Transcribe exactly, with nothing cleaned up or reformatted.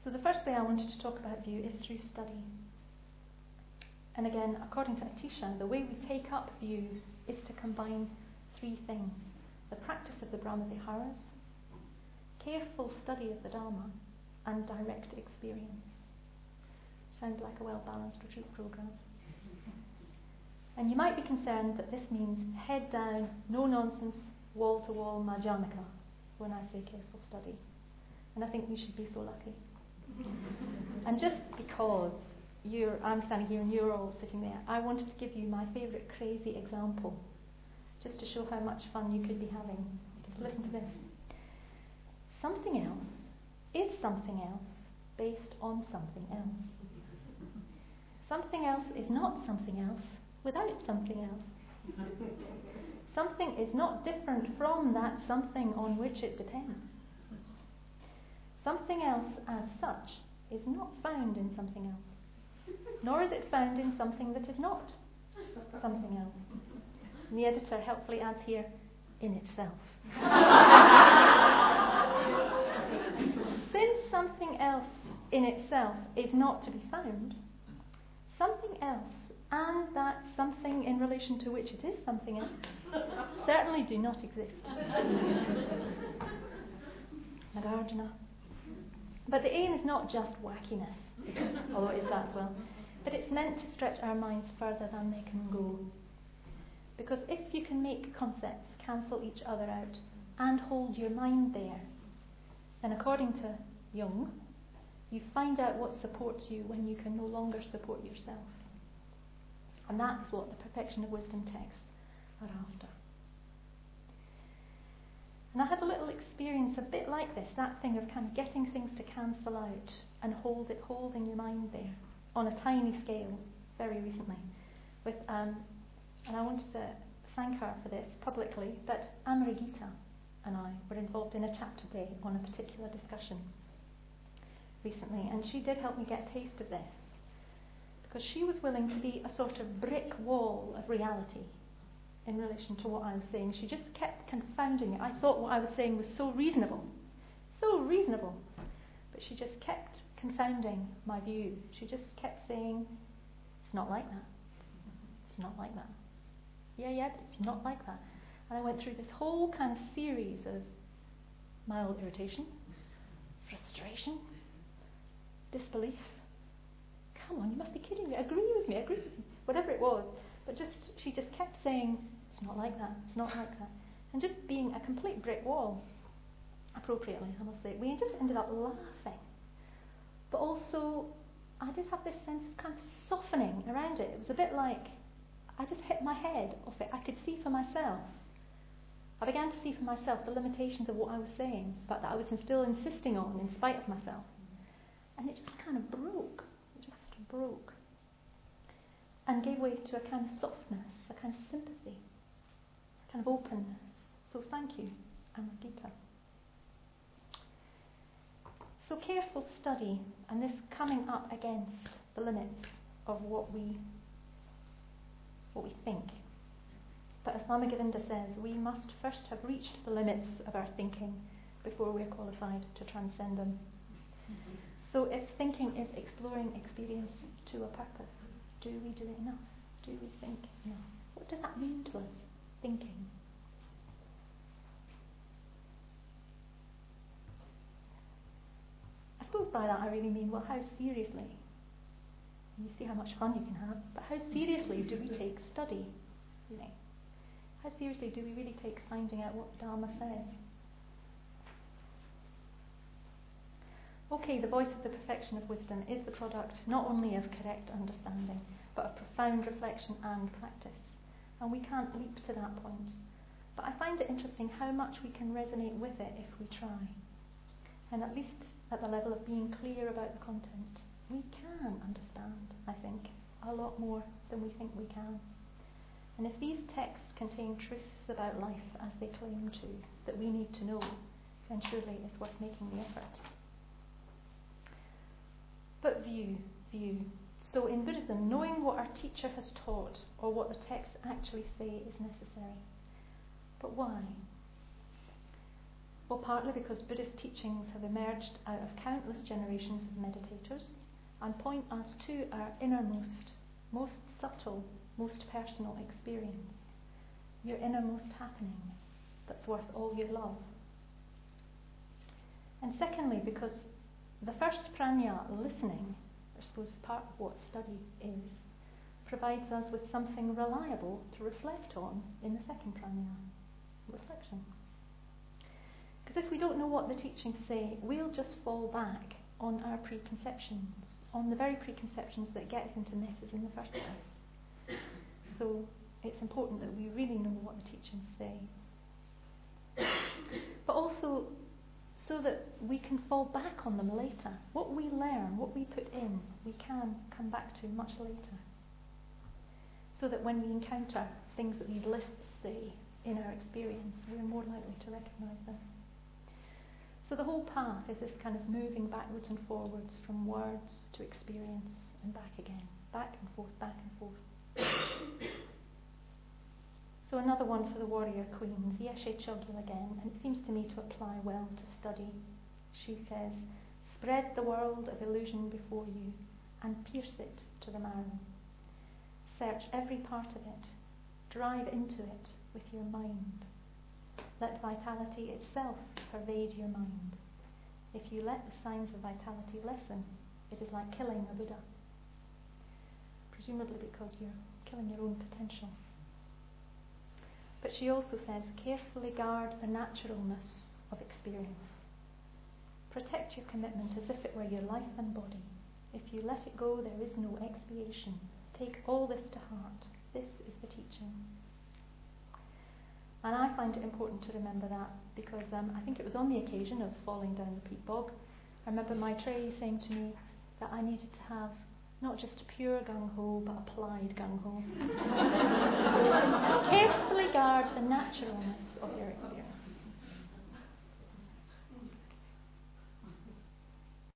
So the first way I wanted to talk about view is through study. And again, according to Atisha, the way we take up view is to combine three things: the practice of the Brahmaviharas, careful study of the Dharma, and direct experience. Sounds like a well-balanced retreat program. And you might be concerned that this means head down, no nonsense, wall-to-wall Madhyamika when I say careful study. And I think we should be so lucky. And just because you're, I'm standing here and you're all sitting there, I wanted to give you my favourite crazy example, just to show how much fun you could be having. Just listen to this. Something else is something else based on something else. Something else is not something else without something else. Something is not different from that something on which it depends. Something else as such is not found in something else, nor is it found in something that is not something else. And the editor helpfully adds here, in itself. Since something else in itself is not to be found, something else and that something in relation to which it is something else certainly do not exist. Nagarjuna. But the aim is not just wackiness, because, although it is that as well, but it's meant to stretch our minds further than they can go. Because if you can make concepts cancel each other out and hold your mind there, then according to Jung, you find out what supports you when you can no longer support yourself. And that's what the Perfection of Wisdom texts are after. And I had a little experience a bit like this, that thing of kind of getting things to cancel out and hold it, holding your mind there on a tiny scale very recently. With, um, and I wanted to thank her for this publicly, but Amaragita and I were involved in a chapter day on a particular discussion recently, and she did help me get a taste of this, because she was willing to be a sort of brick wall of reality in relation to what I was saying. She just kept confounding it. I thought what I was saying was so reasonable, so reasonable, but she just kept confounding my view. She just kept saying, it's not like that. It's not like that. Yeah, yeah, but it's not like that. And I went through this whole kind of series of mild irritation, frustration, disbelief. Come on, you must be kidding me. Agree with me, agree with me. Whatever it was. But just she just kept saying, it's not like that, it's not like that. And just being a complete brick wall, appropriately, I must say. We just ended up laughing. But also, I did have this sense of kind of softening around it. It was a bit like, I just hit my head off it. I could see for myself. I began to see for myself the limitations of what I was saying, but that I was still insisting on in spite of myself. And it just kind of broke. It just broke. And gave way to a kind of softness, a kind of sympathy, a kind of openness. So thank you, Amaragita. So careful study, and this coming up against the limits of what we what we think. But as Lama Govinda says, we must first have reached the limits of our thinking before we're qualified to transcend them. Mm-hmm. So if thinking is exploring experience to a purpose, do we do it enough? Do we think enough? What does that mean to us, thinking? I suppose by that I really mean, well, how seriously? You see how much fun you can have, but how seriously do we take study? You know, how seriously do we really take finding out what the Dharma says? Okay, the voice of the Perfection of Wisdom is the product not only of correct understanding, but of profound reflection and practice. And we can't leap to that point. But I find it interesting how much we can resonate with it if we try. And at least at the level of being clear about the content, we can understand, I think, a lot more than we think we can. And if these texts contain truths about life as they claim to, that we need to know, then surely it's worth making the effort. But view, view. So in Buddhism, knowing what our teacher has taught or what the texts actually say is necessary. But why? Well, partly because Buddhist teachings have emerged out of countless generations of meditators and point us to our innermost, most subtle, most personal experience, your innermost happening that's worth all your love. And secondly, because the first prajna, listening, I suppose part of what study is, provides us with something reliable to reflect on in the second prajna, reflection. Because if we don't know what the teachings say, we'll just fall back on our preconceptions, on the very preconceptions that get us into messes in the first place. So it's important that we really know what the teachings say. But also so that we can fall back on them later. What we learn, what we put in, we can come back to much later. So that when we encounter things that these lists say in our experience, we're more likely to recognise them. So the whole path is this kind of moving backwards and forwards from words to experience and back again. Back and forth, back and forth. So another one for the warrior queens, Yeshe Chogyal again, and it seems to me to apply well to study. She says, spread the world of illusion before you and pierce it to the marrow. Search every part of it. Drive into it with your mind. Let vitality itself pervade your mind. If you let the signs of vitality lessen, it is like killing a Buddha. Presumably because you're killing your own potential. But she also says, carefully guard the naturalness of experience. Protect your commitment as if it were your life and body. If you let it go, there is no expiation. Take all this to heart. This is the teaching. And I find it important to remember that because um, I think it was on the occasion of falling down the peat bog. I remember my Maitreyi saying to me that I needed to have not just pure gung-ho, but applied gung-ho. Carefully guard the naturalness of your experience.